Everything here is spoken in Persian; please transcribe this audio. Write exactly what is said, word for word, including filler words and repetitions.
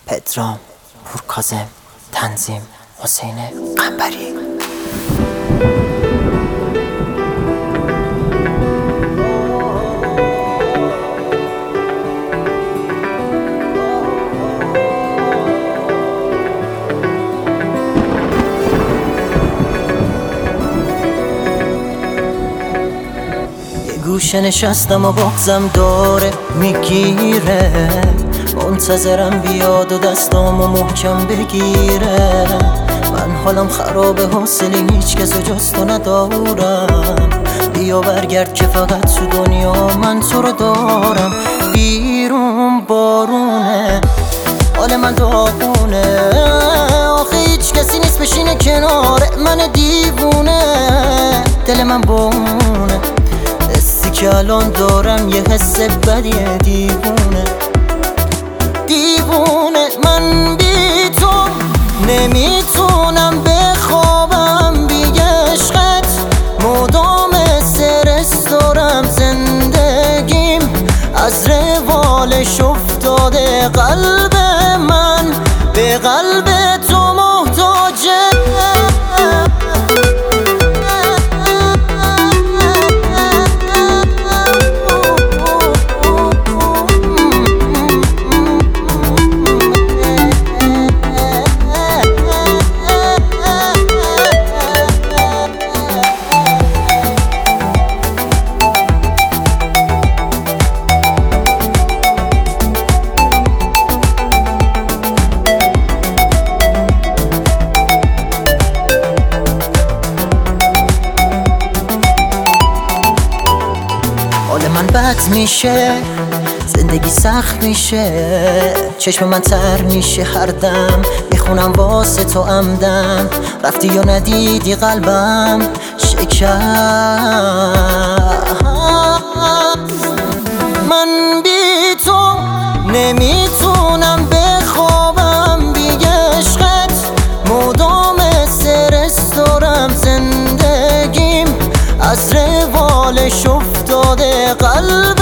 پدرام، پورکاظم، تنظیم حسین قنبری. گوشه نشستم و بغزم داره میگیره، منتظرم بیاد و دستامو محکم بگیره. من حالم خرابه، حوصله هیچ کس جز تو ندارم. بیا برگرد که فقط تو دنیا من تو رو دارم. بیرون بارونه، حال من داغونه، آخه هیچ کسی نیست بشینه کنار من دیوونه. دل من بونه، حسی که الان دارم یه حس بدیه. دیوونه دیوونه من بی تو نمیتونم بخوابم. بی عشقت مدام استرس دارم. زندگیم از روالش افتاده، قلب من به قلب تو محتاجه. حال من بد میشه، زندگی سخت میشه، چشم من تر میشه هر دم. میخونم واسه تو عمدم، رفتی یا ندیدی قلبم شکست. من بی تو نمیتونم بخوابم. بی عشقت مدام استرس دارم. زندگیم از روالش افتاده، قلب